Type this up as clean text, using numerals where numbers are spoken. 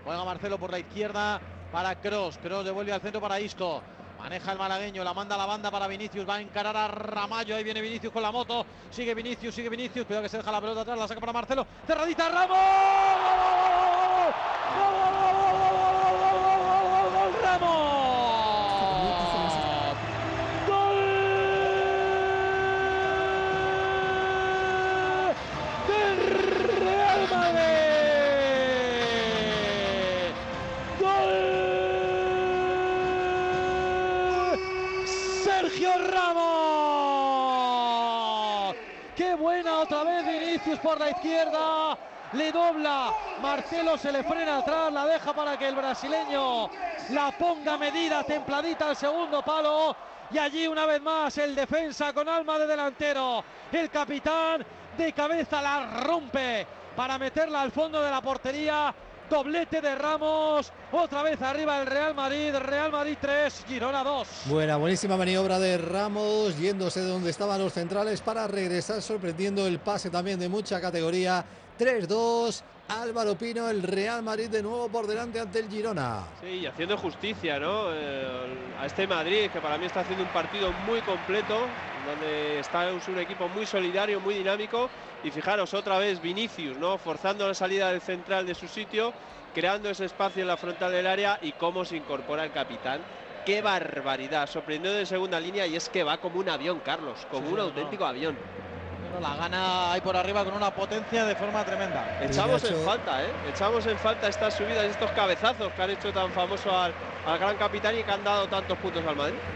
Juega Marcelo por la izquierda para Kroos. Kroos devuelve al centro para Isco. Maneja el malagueño, la manda a la banda para Vinicius. Va a encarar a Ramallo. Ahí viene Vinicius con la moto. Sigue Vinicius. Cuidado que se deja la pelota atrás. La saca para Marcelo. Cerradita, Ramos. ¡Gol, Ramos! ¡Gol del Real Madrid! ¡Gol! Sergio Ramos. ¡Qué buena otra vez Vinicius por la izquierda! Le dobla, Marcelo se le frena atrás, la deja para que el brasileño la ponga medida, templadita al segundo palo. Y allí una vez más el defensa con alma de delantero. El capitán de cabeza la rompe para meterla al fondo de la portería. Doblete de Ramos, otra vez arriba el Real Madrid 3, Girona 2. Buenísima maniobra de Ramos, yéndose de donde estaban los centrales para regresar, sorprendiendo el pase también de mucha categoría. 3-2, Álvaro Pino, el Real Madrid de nuevo por delante ante el Girona. Sí, y haciendo justicia, ¿no? A este Madrid, que para mí está haciendo un partido muy completo, donde está un equipo muy solidario, muy dinámico. Y fijaros, otra vez Vinicius, ¿no? Forzando la salida del central de su sitio, creando ese espacio en la frontal del área, y cómo se incorpora el capitán. ¡Qué barbaridad! Sorprendió de segunda línea, y es que va como un avión, Carlos, como un auténtico avión. La gana ahí por arriba con una potencia de forma tremenda. Echamos en falta, echamos en falta estas subidas, estos cabezazos que han hecho tan famoso al gran capitán y que han dado tantos puntos al Madrid.